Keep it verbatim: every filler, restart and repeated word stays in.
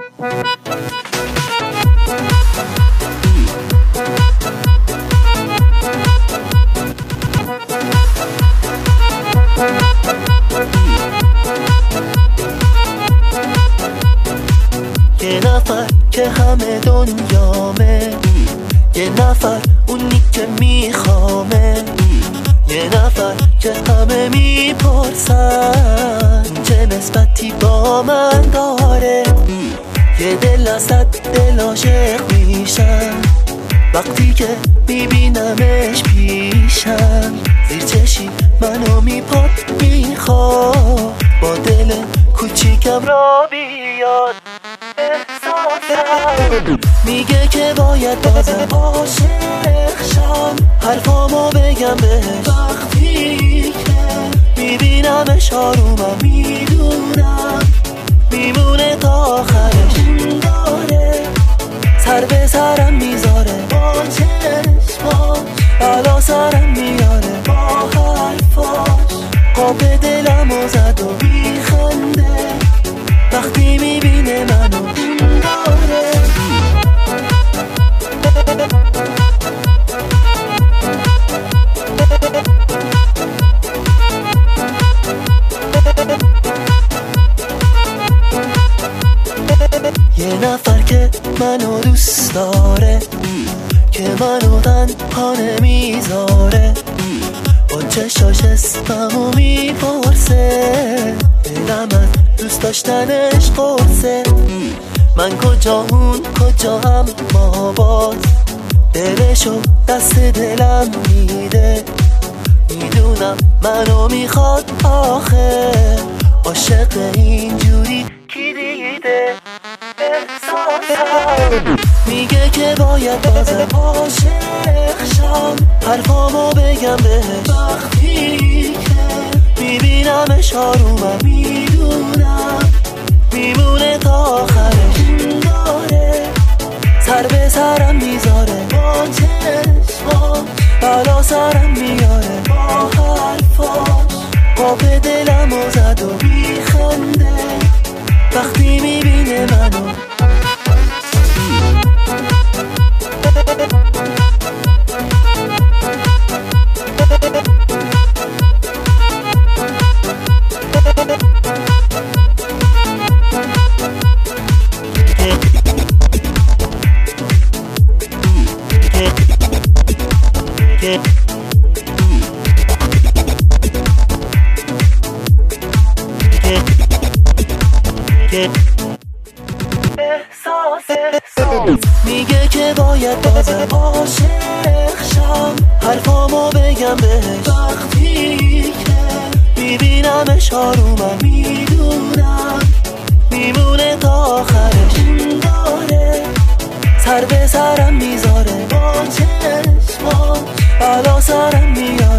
یه نفر که همه دنیامه، یه نفر اونی که میخوامه، یه نفر که همه میپرسن چه نسبتی با من داره. یه دل از صد دل عاشق میشن وقتی که میبینمش پیشم. زیر چشی منو میپاد میخواد با دل کوچیکم را بیاد. میگه که باید بازم عاشق شم، حرفامو بگم بهش وقتی که میبینمش آرومم، میدونم میمونه تا آخرش. داره سر به سرم میذاره با چشماش، بلا سرم میاره با حرفاش. قاب دلمو زد و میخنده وقتی میبینه منو. داره یه نفر که منو دوست داره، که منو تنها نمیذاره، با چشاش اسممو میپرسه، دلم از دوست داشتنش قرصه. من کجا اون کجا هم ما باز، دلشو دست دلم میده. میدونم منو میخواد آخه، عاشق اینجوری کی دیده. میگه که باید بازم عاشق شم، حرفامو بگم بهش وقتی که میبینمش آرومم، میدونم میمونه تا آخرش. داره سر به سرم میذاره با چشماش، بلا سرم میاره با حرفاش. قاب دلمو زد و میخنده وقتی میبینه منو. میگه که باید بازم عاشق شم، حرفامو بگم بهش وقتی که میبینمش آرومم، میدونم میمونه تا آخرش. داره سر به سرم میذاره با چشماش، بلا سرم میاره